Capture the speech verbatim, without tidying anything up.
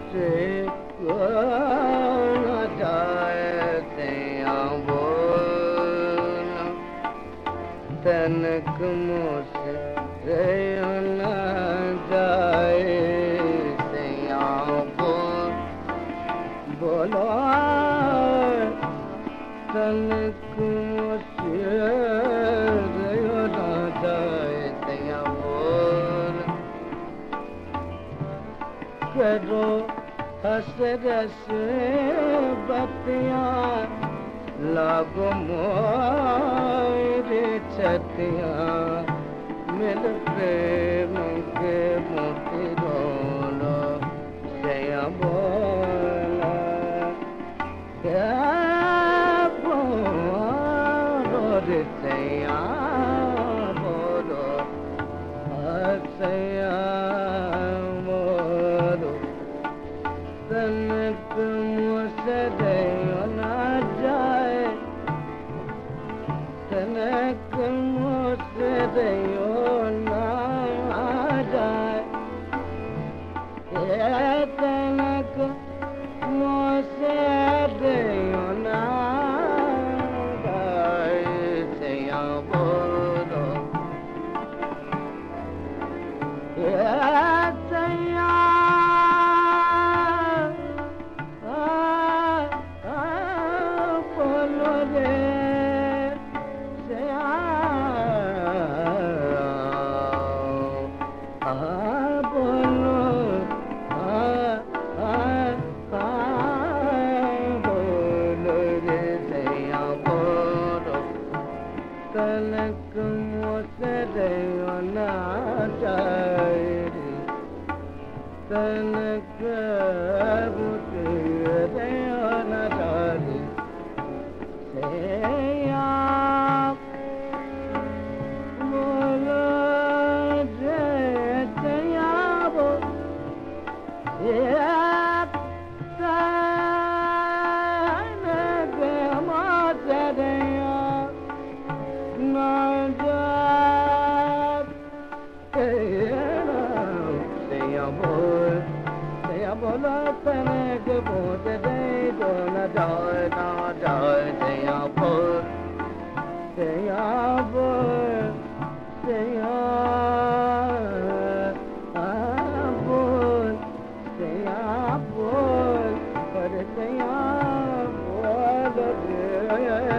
से को न जाए तैया बोल तनक मुझसे न जाए तैया बोल बोलो तनक मुझसे न जाए तैया बोल करो हस रस बतियाँ लागो मोरे छतियाँ मिल प्रेम के मोती रोलो जया बोला क्या बोलो रे जया बोलो हसया तनक मुझसे न जाए तनक मुझसे न जाए तनक मुझसे न जाए सैया बोलो सैया तनक मुझसे न जाए तनक मुझसे न जाए सैया बोलो जय सैया बोलो तनक मुझसे बोला तनक बोझ दे जो न जाए न जाए सैया बोल सैया बोल सैया बोल सैया बोल पर सैया बोल